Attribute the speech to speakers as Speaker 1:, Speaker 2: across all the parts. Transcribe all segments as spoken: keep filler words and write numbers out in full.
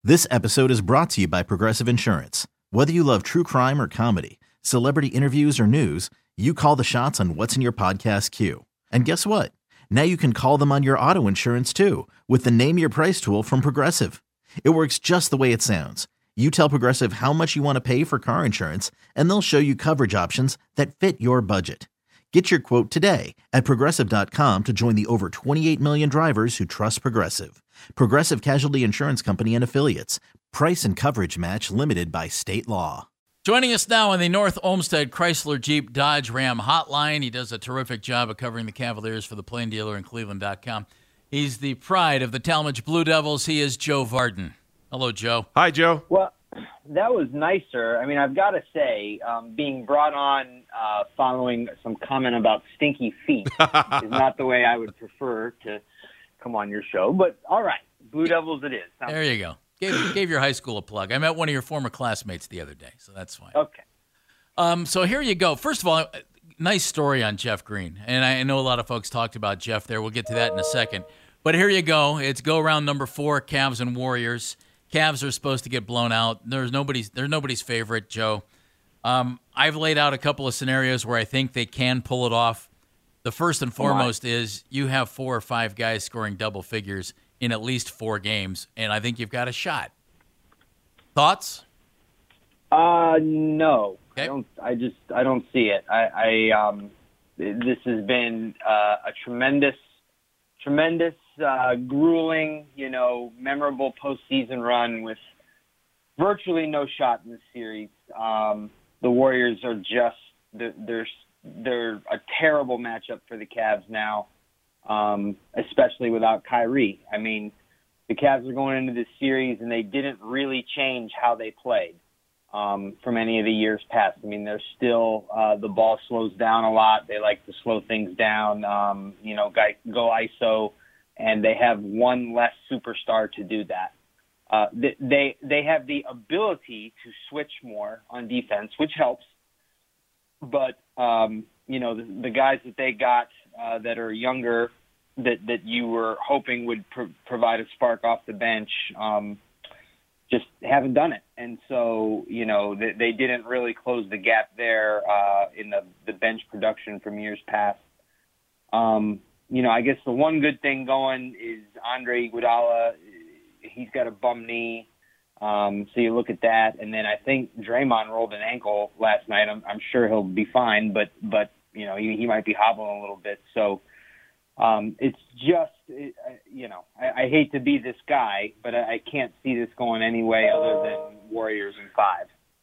Speaker 1: This episode is brought to you by Progressive Insurance. Whether you love true crime or comedy, celebrity interviews or news, you call the shots on what's in your podcast queue. And guess what? Now you can call them on your auto insurance too with the Name Your Price tool from Progressive. It works just the way it sounds. You tell Progressive how much you want to pay for car insurance, and they'll show you coverage options that fit your budget. Get your quote today at Progressive dot com to join the over twenty-eight million drivers who trust Progressive. Progressive Casualty Insurance Company and Affiliates. Price and coverage match limited by state law.
Speaker 2: Joining us now on the North Olmsted Chrysler Jeep Dodge Ram hotline. He does a terrific job of covering the Cavaliers for the Plain Dealer and Cleveland dot com. He's the pride of the Talmadge Blue Devils. He is Joe Vardon. Hello, Joe.
Speaker 3: Hi, Joe.
Speaker 4: Well, that was nicer. I mean, I've got to say, um, being brought on uh, following some comment about stinky feet is not the way I would prefer to come on your show. But all right, Blue Devils it is. Sounds
Speaker 2: there you go. Gave, gave your high school a plug. I met one of your former classmates the other day, so that's fine.
Speaker 4: Okay.
Speaker 2: Um, so here you go. First of all, nice story on Jeff Green. And I know a lot of folks talked about Jeff there. We'll get to that in a second. But here you go. It's go round number four, Cavs and Warriors. Cavs are supposed to get blown out. There's nobody's, they're nobody's favorite, Joe. Um, I've laid out a couple of scenarios where I think they can pull it off. The first and foremost is you have four or five guys scoring double figures in at least four games, and I think you've got a shot. Thoughts?
Speaker 4: Uh, no.
Speaker 2: Okay.
Speaker 4: I don't. I just. I don't see it. I. I um. This has been uh, a tremendous, tremendous, uh, grueling, you know, memorable postseason run with virtually no shot in this series. Um, the Warriors are just. They're. They're, they're a terrible matchup for the Cavs now. Um, especially without Kyrie. I mean, the Cavs are going into this series, and they didn't really change how they played um, from any of the years past. I mean, they're still uh, the ball slows down a lot. They like to slow things down, um, you know, go I S O, and they have one less superstar to do that. Uh, they they have the ability to switch more on defense, which helps. But um, you know, the, the guys that they got uh, that are younger, that that you were hoping would pro- provide a spark off the bench, um, just haven't done it. And so, you know, they, they didn't really close the gap there uh, in the, the bench production from years past. Um, you know, I guess the one good thing going is Andre Iguodala. He's got a bum knee. Um, so you look at that, and then I think Draymond rolled an ankle last night. I'm, I'm sure he'll be fine, but, but you know, he, he might be hobbling a little bit. So um, it's just, it, you know, I, I hate to be this guy, but I, I can't see this going any way other than Warriors in five.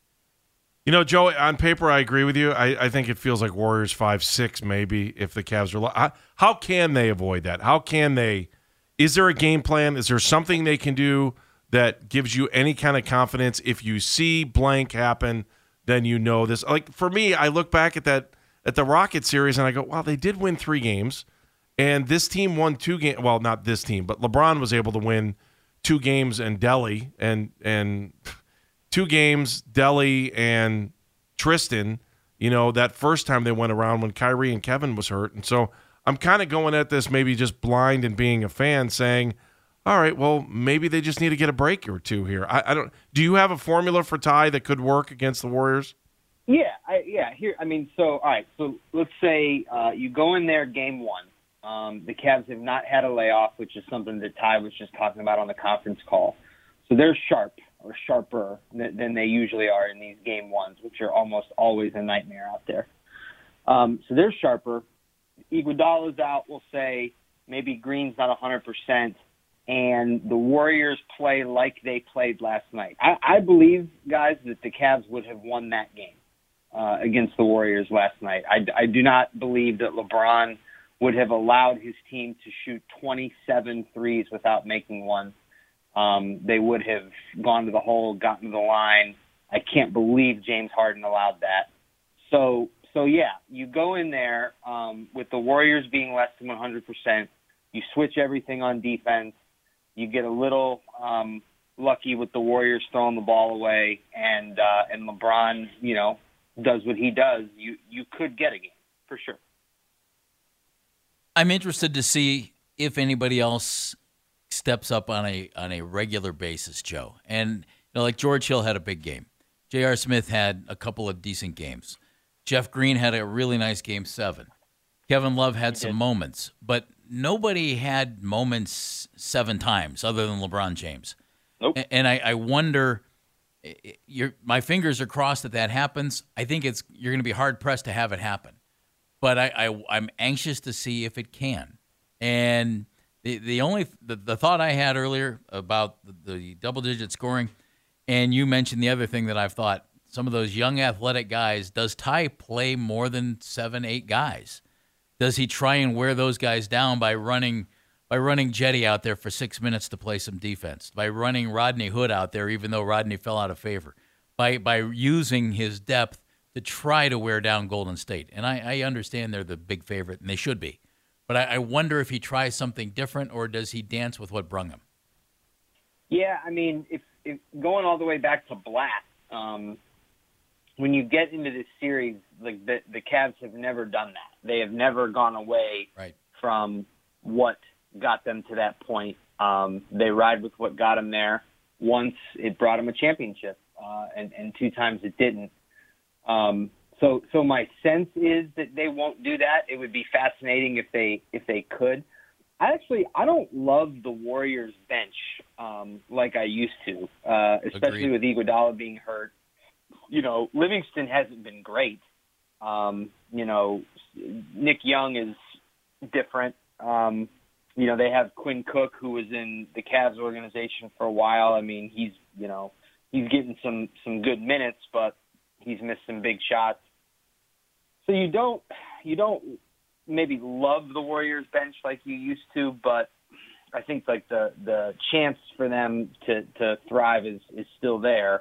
Speaker 3: You know, Joe, on paper, I agree with you. I, I think it feels like Warriors five six maybe if the Cavs are how, how can they avoid that? How can they – is there a game plan? Is there something they can do that gives you any kind of confidence? If you see blank happen, then you know this. Like, for me, I look back at that at the Rocket series, and I go, wow, they did win three games, and this team won two games. Well, not this team, but LeBron was able to win two games in Delhi, and and two games, Delhi and Tristan, you know, that first time they went around when Kyrie and Kevin was hurt. And so I'm kind of going at this maybe just blind and being a fan saying, all right, well, maybe they just need to get a break or two here. I, I don't. Do you have a formula for Ty that could work against the Warriors?
Speaker 4: Yeah, I, yeah. Here, I mean, so all right. So let's say uh, you go in there game one. Um, the Cavs have not had a layoff, which is something that Ty was just talking about on the conference call. So they're sharp or sharper than, than they usually are in these game ones, which are almost always a nightmare out there. Um, so they're sharper. Iguodala's out. We'll say maybe Green's not one hundred percent. And the Warriors play like they played last night. I, I believe, guys, that the Cavs would have won that game uh, against the Warriors last night. I, I do not believe that LeBron would have allowed his team to shoot twenty-seven threes without making one. Um, they would have gone to the hole, gotten to the line. I can't believe James Harden allowed that. So, so yeah, you go in there um, with the Warriors being less than one hundred percent. You switch everything on defense. You get a little um, lucky with the Warriors throwing the ball away, and uh, and LeBron, you know, does what he does. You you could get a game for sure.
Speaker 2: I'm interested to see if anybody else steps up on a on a regular basis, Joe. And you know, like George Hill had a big game. J R. Smith had a couple of decent games. Jeff Green had a really nice game seven. Kevin Love had some moments, but nobody had moments seven times other than LeBron James.
Speaker 4: Nope.
Speaker 2: And I, I wonder, you're, my fingers are crossed that that happens. I think it's you're going to be hard pressed to have it happen, but I, I I'm anxious to see if it can. And the the only the, the thought I had earlier about the, the double digit scoring, and you mentioned the other thing that I've thought, some of those young athletic guys. Does Ty play more than seven, eight guys? Does he try and wear those guys down by running by running Jetty out there for six minutes to play some defense, by running Rodney Hood out there even though Rodney fell out of favor, by by using his depth to try to wear down Golden State? And I, I understand they're the big favorite, and they should be. But I, I wonder if he tries something different, or does he dance with what brung him?
Speaker 4: Yeah, I mean, if, if going all the way back to Blatt, um, when you get into this series, like the, the Cavs have never done that. They have never gone away
Speaker 2: right.
Speaker 4: from what got them to that point. Um, they ride with what got them there. Once it brought them a championship, uh, and, and two times it didn't. Um, so, so my sense is that they won't do that. It would be fascinating if they if they could. I actually I don't love the Warriors bench um, like I used to, uh, especially
Speaker 2: Agreed.
Speaker 4: with Iguodala being hurt. You know, Livingston hasn't been great. Um, you know, Nick Young is different. Um, you know, they have Quinn Cook, who was in the Cavs organization for a while. I mean, he's, you know, he's getting some, some good minutes, but he's missed some big shots. So you don't, you don't maybe love the Warriors bench like you used to, but I think like the, the chance for them to, to thrive is, is still there.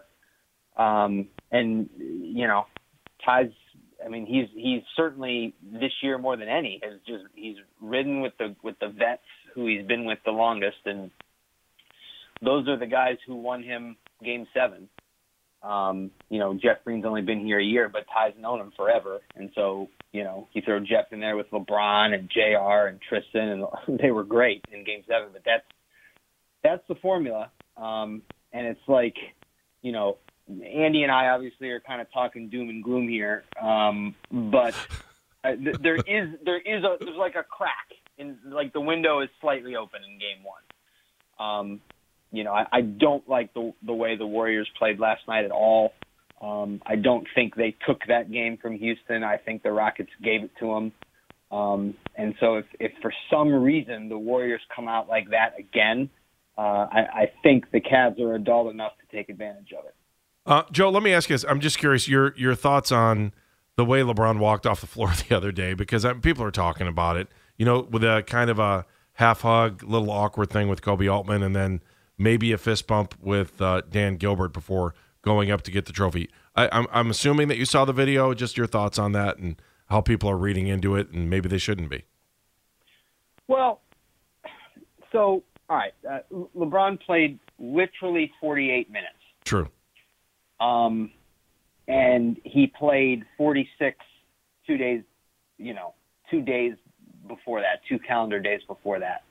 Speaker 4: Um, and, you know, Ty's, I mean, he's, he's certainly this year more than any has just, he's ridden with the, with the vets who he's been with the longest. And those are the guys who won him game seven. Um, you know, Jeff Green's only been here a year, but Ty's known him forever. And so, you know, you throw Jeff in there with LeBron and J R and Tristan, and they were great in game seven, but that's, that's the formula. Um, and it's like, you know, Andy and I obviously are kind of talking doom and gloom here, um, but uh, th- there is there is a there's like a crack in like the window is slightly open in game one. Um, you know, I, I don't like the the way the Warriors played last night at all. Um, I don't think they took that game from Houston. I think the Rockets gave it to them. Um, and so if, if for some reason the Warriors come out like that again, uh, I, I think the Cavs are adult enough to take advantage of it.
Speaker 3: Uh, Joe, let me ask you this. I'm just curious, your your thoughts on the way LeBron walked off the floor the other day, because uh, people are talking about it, you know, with a kind of a half hug, little awkward thing with Kobe Altman, and then maybe a fist bump with uh, Dan Gilbert before going up to get the trophy. I, I'm, I'm assuming that you saw the video, just your thoughts on that and how people are reading into it, and maybe they shouldn't be.
Speaker 4: Well, so, all right, uh, LeBron played literally forty-eight minutes.
Speaker 3: True.
Speaker 4: Um, and he played forty-six two days, you know, two days before that, two calendar days before that.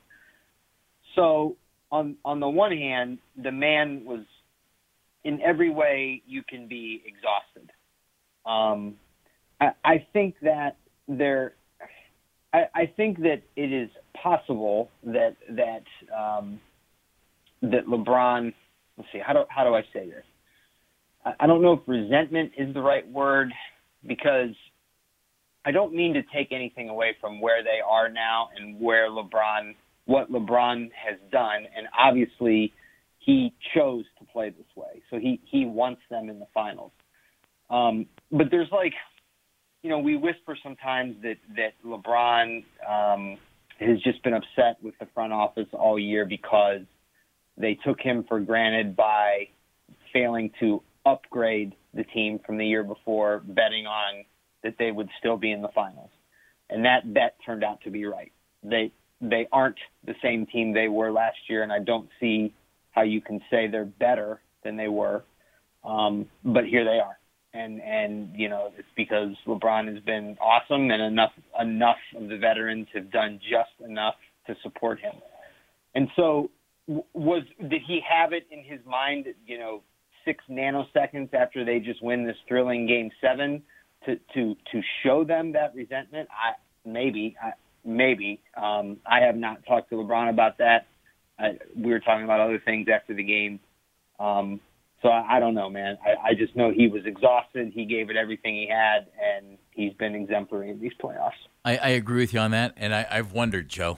Speaker 4: So on on the one hand, the man was in every way you can be exhausted. Um, I, I think that there, I, I think that it is possible that that um, that LeBron. Let's see, how do how do I say this? I don't know if resentment is the right word, because I don't mean to take anything away from where they are now and where LeBron, what LeBron has done. And obviously he chose to play this way. So he, he wants them in the finals. Um, but there's like, you know, we whisper sometimes that, that LeBron um, has just been upset with the front office all year because they took him for granted by failing to upgrade the team from the year before, betting on that they would still be in the finals. And that bet turned out to be right. They they aren't the same team they were last year, and I don't see how you can say they're better than they were. Um, but here they are. And, and you know, it's because LeBron has been awesome, and enough enough of the veterans have done just enough to support him. And so was did he have it in his mind, you know, six nanoseconds after they just win this thrilling game seven to to to show them that resentment? I maybe I, maybe um, I have not talked to LeBron about that. I, we were talking about other things after the game. Um, so I, I don't know, man. I, I just know he was exhausted. He gave it everything he had, and he's been exemplary in these playoffs.
Speaker 2: I, I agree with you on that, and I, I've wondered, Joe,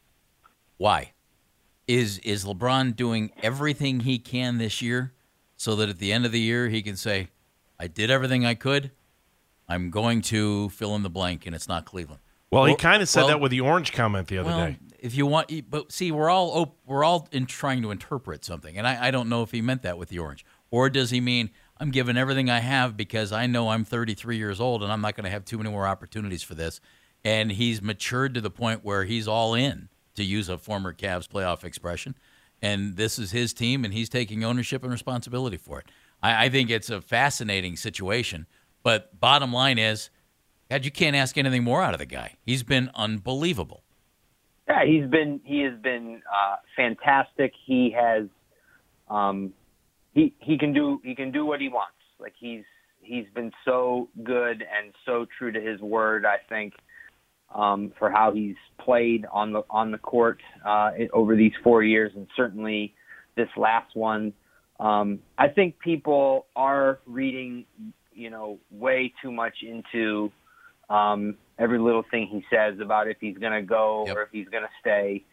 Speaker 2: why? Is is LeBron doing everything he can this year so that at the end of the year he can say, I did everything I could, I'm going to fill in the blank, and it's not Cleveland?
Speaker 3: Well,
Speaker 2: well
Speaker 3: he kind of said
Speaker 2: well,
Speaker 3: that with the orange comment the other
Speaker 2: well,
Speaker 3: day.
Speaker 2: If you want, but see, we're all op- we're all in trying to interpret something, and I, I don't know if he meant that with the orange, or does he mean I'm giving everything I have because I know I'm thirty-three years old and I'm not going to have too many more opportunities for this, and he's matured to the point where he's all in, to use a former Cavs playoff expression, and this is his team, and he's taking ownership and responsibility for it. I, I think it's a fascinating situation, but bottom line is, God, you can't ask anything more out of the guy. He's been unbelievable.
Speaker 4: Yeah, he's been he has been uh, fantastic. He has um, he he can do he can do what he wants. Like he's he's been so good and so true to his word, I think, um, for how he's played on the on the court uh, over these four years, and certainly this last one. Um, I think people are reading, you know, way too much into Um, every little thing he says about if he's going to go
Speaker 2: yep.
Speaker 4: or if he's going to stay.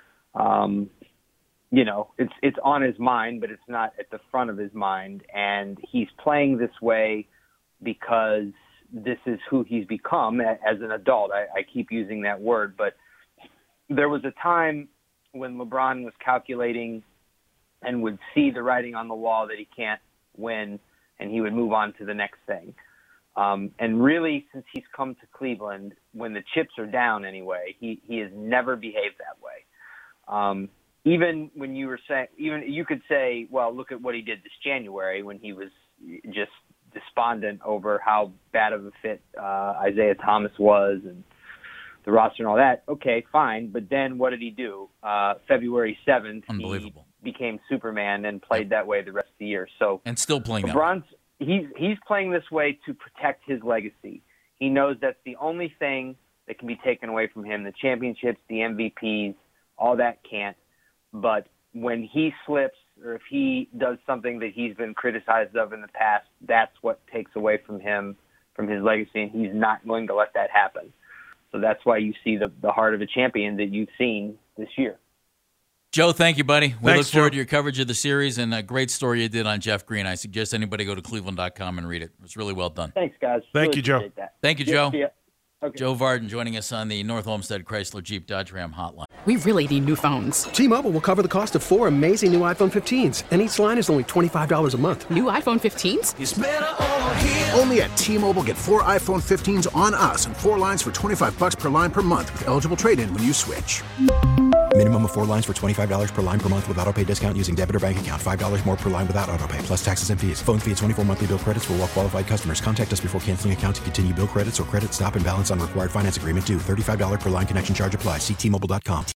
Speaker 4: Um, you know, it's it's on his mind, but it's not at the front of his mind. And he's playing this way because this is who he's become as an adult. I, I keep using that word, but there was a time when LeBron was calculating and would see the writing on the wall that he can't win, and he would move on to the next thing. Um, and really, since he's come to Cleveland, when the chips are down anyway, he, he has never behaved that way. Um, even when you were saying, even you could say, well, look at what he did this January when he was just despondent over how bad of a fit uh, Isaiah Thomas was and the roster and all that. Okay, fine. But then what did he do? Uh, February seventh, he became Superman and played that way the rest of the year. So
Speaker 2: and still playing
Speaker 4: LeBron's, that way. He's he's playing this way to protect his legacy. He knows that's the only thing that can be taken away from him. The championships, the M V Ps, all that can't. But when he slips or if he does something that he's been criticized of in the past, that's what takes away from him, from his legacy, and he's not going to let that happen. So that's why you see the, the heart of a champion that you've seen this year.
Speaker 2: Joe, thank you, buddy. We
Speaker 3: Thanks,
Speaker 2: look forward
Speaker 3: Joe.
Speaker 2: to your coverage of the series and a great story you did on Jeff Green. I suggest anybody go to cleveland dot com and read it. It was really well done.
Speaker 4: Thanks, guys.
Speaker 3: Thank
Speaker 4: really
Speaker 3: you, Joe.
Speaker 4: That.
Speaker 2: Thank you,
Speaker 4: Yeah,
Speaker 2: Joe.
Speaker 4: see ya. Okay.
Speaker 2: Joe Varden joining us on the North Olmsted Chrysler Jeep Dodge Ram hotline.
Speaker 5: We really need new phones.
Speaker 6: T-Mobile will cover the cost of four amazing new iPhone fifteens, and each line is only twenty-five dollars a month.
Speaker 5: New iPhone fifteens?
Speaker 7: It's better over here. Only at T-Mobile, get four iPhone fifteens on us and four lines for twenty-five dollars per line per month with eligible trade-in when you switch.
Speaker 8: Minimum of four lines for twenty-five dollars per line per month with autopay discount using debit or bank account. five dollars more per line without autopay, plus taxes and fees. Phone fee at twenty-four monthly bill credits for well-qualified customers. Contact us before canceling account to continue bill credits or credit stop and balance on required finance agreement due. thirty-five dollars per line connection charge applies. See T Mobile dot com.